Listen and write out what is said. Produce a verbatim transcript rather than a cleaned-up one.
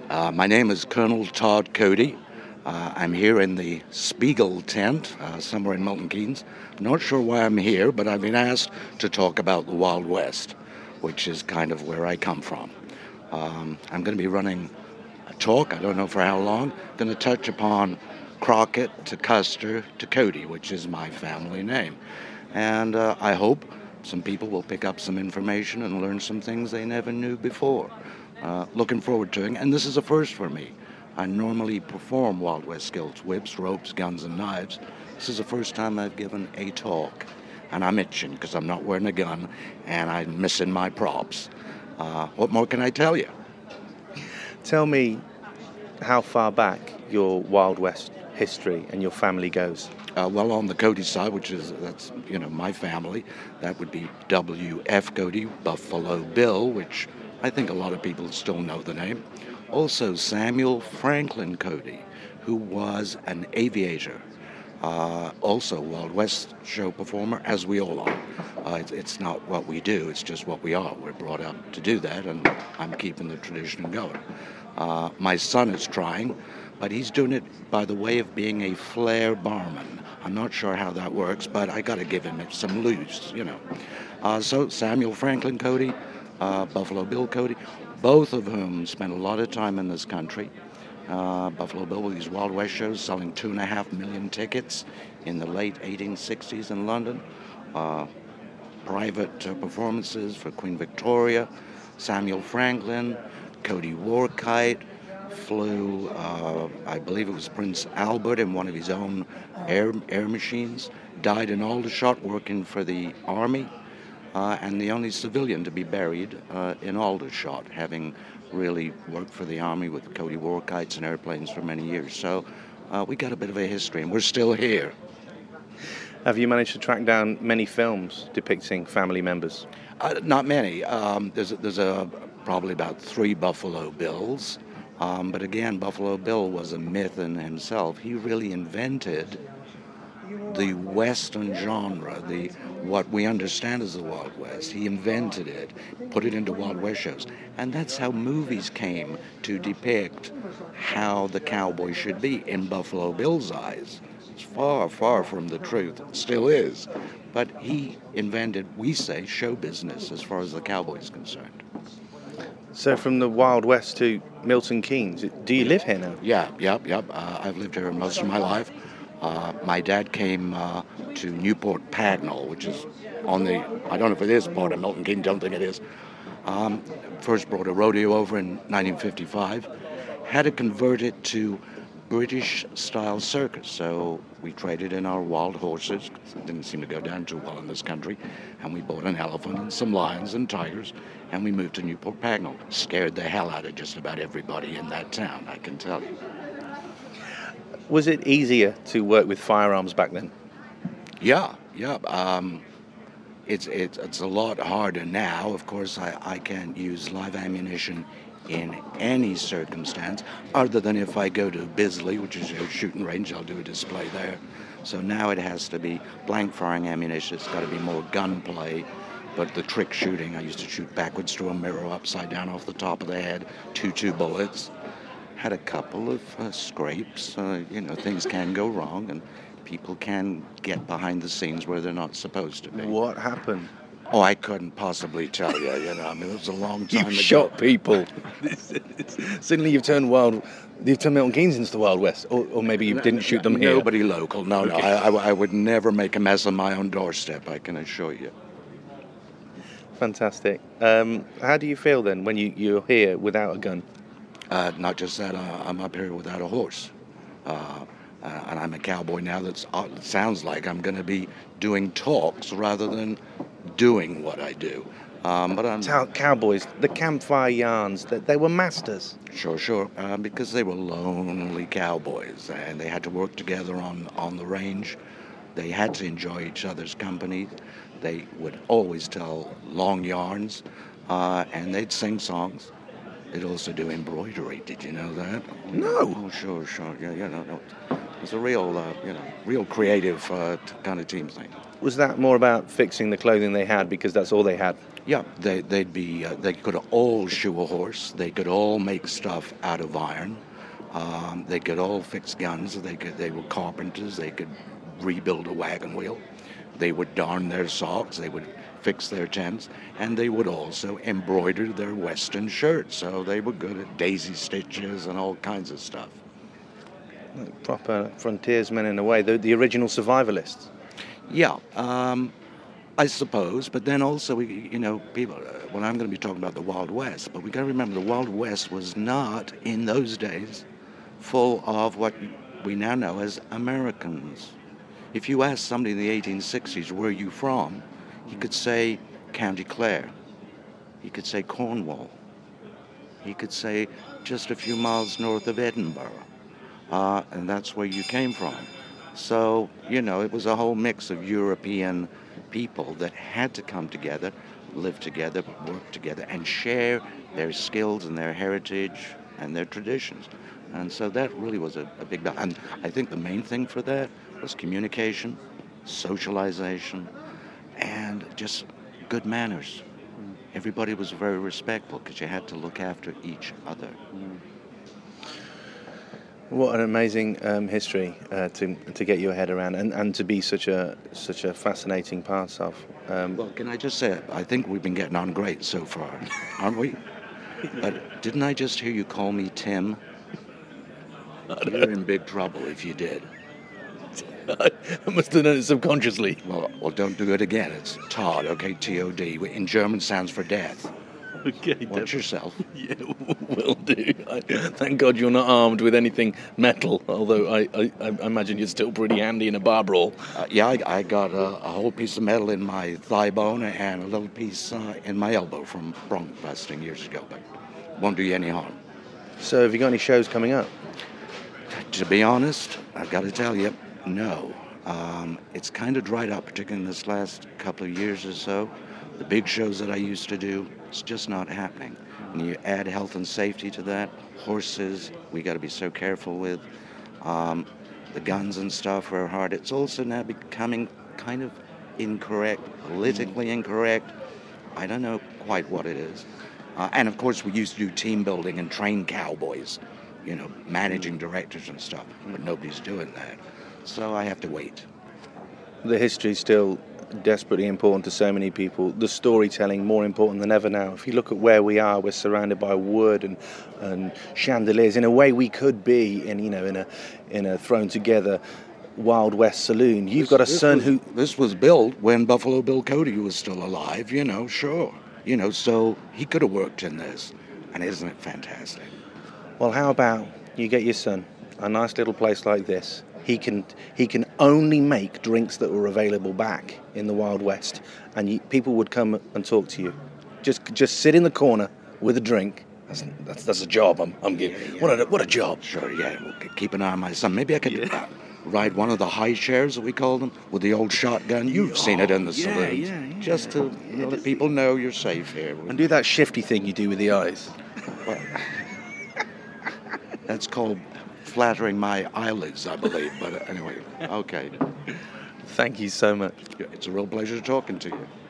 Uh, my name is Colonel Todd Cody. Uh, I'm here in the Spiegel tent, uh, somewhere in Milton Keynes. Not sure why I'm here, but I've been asked to talk about the Wild West, which is kind of where I come from. Um, I'm going to be running a talk, I don't know for how long, going to touch upon Crockett to Custer to Cody, which is my family name. And uh, I hope some people will pick up some information and learn some things they never knew before. Uh, looking forward to it, and this is a first for me. I normally perform Wild West skills, whips, ropes, guns, and knives. This is the first time I've given a talk, and I'm itching because I'm not wearing a gun, and I'm missing my props. Uh, what more can I tell you? Tell me how far back your Wild West history and your family goes. Uh, well, on the Cody side, which is, that's, you know, my family, that would be W F Cody, Buffalo Bill, which I think a lot of people still know the name. Also, Samuel Franklin Cody, who was an aviator. Uh, also, Wild West show performer, as we all are. Uh, it's, it's not what we do, it's just what we are. We're brought up to do that, and I'm keeping the tradition going. Uh, my son is trying, but he's doing it by the way of being a flair barman. I'm not sure how that works, but I got to give him some loose, you know. Uh, so Samuel Franklin Cody, uh, Buffalo Bill Cody, both of whom spent a lot of time in this country. Uh, Buffalo Bill with these Wild West shows, selling two and a half million tickets in the late eighteen sixties in London. Uh, private uh, performances for Queen Victoria. Samuel Franklin, Cody Warkite flew, uh, I believe it was Prince Albert in one of his own air air machines. Died in Aldershot working for the Army, uh, and the only civilian to be buried uh, in Aldershot, having really worked for the Army with Cody Warkites and airplanes for many years. So uh, we got a bit of a history, and we're still here. Have you managed to track down many films depicting family members? Uh, not many. Um, there's there's a probably about three Buffalo Bills, um, but again, Buffalo Bill was a myth in himself. He really invented the Western genre, the what we understand as the Wild West. He invented it, put it into Wild West shows, and that's how movies came to depict how the cowboy should be in Buffalo Bill's eyes. It's far, far from the truth. It still is. But he invented, we say, show business as far as the cowboy is concerned. So from the Wild West to Milton Keynes, do you live here now? Yeah, yep, yep. Uh, I've lived here most of my life. Uh, my dad came uh, to Newport Pagnell, which is on the, I don't know if it is part of Milton Keynes, don't think it is. Um, first brought a rodeo over in nineteen fifty-five. Had to convert it to British-style circus, so we traded in our wild horses. It didn't seem to go down too well in this country, and we bought an elephant and some lions and tigers, and we moved to Newport Pagnell. Scared the hell out of just about everybody in that town, I can tell you. Was it easier to work with firearms back then? Yeah, yeah. Um, it's, it's it's a lot harder now. Of course, I, I can't use live ammunition in any circumstance, other than if I go to Bisley, which is a shooting range, I'll do a display there. So now it has to be blank firing ammunition. It's got to be more gunplay. But the trick shooting, I used to shoot backwards through a mirror, upside down off the top of the head, two two bullets. Had a couple of uh, scrapes. Uh, you know, things can go wrong, and people can get behind the scenes where they're not supposed to be. What happened? Oh, I couldn't possibly tell you. You know, I mean, it was a long time You've ago. shot people. Suddenly you've turned wild. You've turned Milton Keynes into the Wild West, or, or maybe you didn't shoot them here. Nobody local. No, no. Okay. I, I, I would never make a mess on my own doorstep, I can assure you. Fantastic. Um, how do you feel then when you, you're here without a gun? Uh, not just that, uh, I'm up here without a horse. Uh, uh, and I'm a cowboy now. That's uh, it sounds like I'm going to be doing talks rather than doing what I do. Um, but I'm Cow- cowboys, the campfire yarns, that they were masters. Sure, sure. Uh, because they were lonely cowboys, and they had to work together on, on the range. They had to enjoy each other's company. They would always tell long yarns, uh, and they'd sing songs. They'd also do embroidery. Did you know that? No. Oh, sure, sure. Yeah, yeah, no, no. was a real, uh, you know, real creative uh, t- kind of team thing. Was that more about fixing the clothing they had because that's all they had? Yeah, they, they'd be, uh, they could all shoe a horse. They could all make stuff out of iron. Um, they could all fix guns. They could, they were carpenters. They could rebuild a wagon wheel. They would darn their socks. They would fix their tents, and they would also embroider their Western shirts. So they were good at daisy stitches and all kinds of stuff. Like proper frontiersmen in a way, the, the original survivalists. Yeah, um, I suppose. But then also, we, you know, people. Uh, well, I'm going to be talking about the Wild West, but we got to remember the Wild West was not in those days full of what we now know as Americans. If you ask somebody in the eighteen sixties, where are you from? He could say County Clare. He could say Cornwall. He could say just a few miles north of Edinburgh. Uh, and that's where you came from. So, you know, it was a whole mix of European people that had to come together, live together, work together, and share their skills and their heritage and their traditions. And so that really was a, a big... And I think the main thing for that was communication, socialization, and just good manners. Mm. Everybody was very respectful because you had to look after each other. Mm. What an amazing um, history uh, to to get your head around, and, and to be such a such a fascinating part of. Um, well, can I just say, I think we've been getting on great so far, aren't we? But didn't I just hear you call me Tim? You're in big trouble if you did. I must have done it subconsciously. Well, well, don't do it again. It's Todd, okay? T O D. In German, stands for death. Okay. Watch yourself. Yeah, will do. I, thank God you're not armed with anything metal, although I, I, I imagine you're still pretty handy in a bar brawl. Uh, yeah, I, I got a, a whole piece of metal in my thigh bone and a little piece uh, in my elbow from bronc busting years ago, but won't do you any harm. So have you got any shows coming up? To be honest, I've got to tell you, no. Um, it's kind of dried up, particularly in this last couple of years or so. The big shows that I used to do, it's just not happening. And you add health and safety to that, horses, we got to be so careful with. Um, the guns and stuff are hard. It's also now becoming kind of incorrect, politically incorrect. I don't know quite what it is. Uh, and of course, we used to do team building and train cowboys, you know, managing directors and stuff, but nobody's doing that. So I have to wait. The history's still desperately important to so many people. The storytelling more important than ever now. If you look at where we are, we're surrounded by wood and, and chandeliers. In a way, we could be in you know in a in a thrown together Wild West saloon. You've this, got a son was, who this was built when Buffalo Bill Cody was still alive. You know, sure. You know, so he could have worked in this, and isn't it fantastic? Well, how about you get your son a nice little place like this? He can he can only make drinks that were available back in the Wild West, and you, people would come and talk to you. Just just sit in the corner with a drink. That's that's, that's a job I'm I'm giving. Yeah, yeah. What a what a job. Sure, yeah. We'll keep an eye on my son. Maybe I could yeah. uh, ride one of the high chairs that we call them with the old shotgun. You've oh, seen it in the yeah, saloons. Yeah, yeah. Just to you know, let people know you're safe here. And do that shifty thing you do with the eyes. Well, that's called flattering my eyelids, I believe. But anyway, okay. Thank you so much. It's a real pleasure talking to you.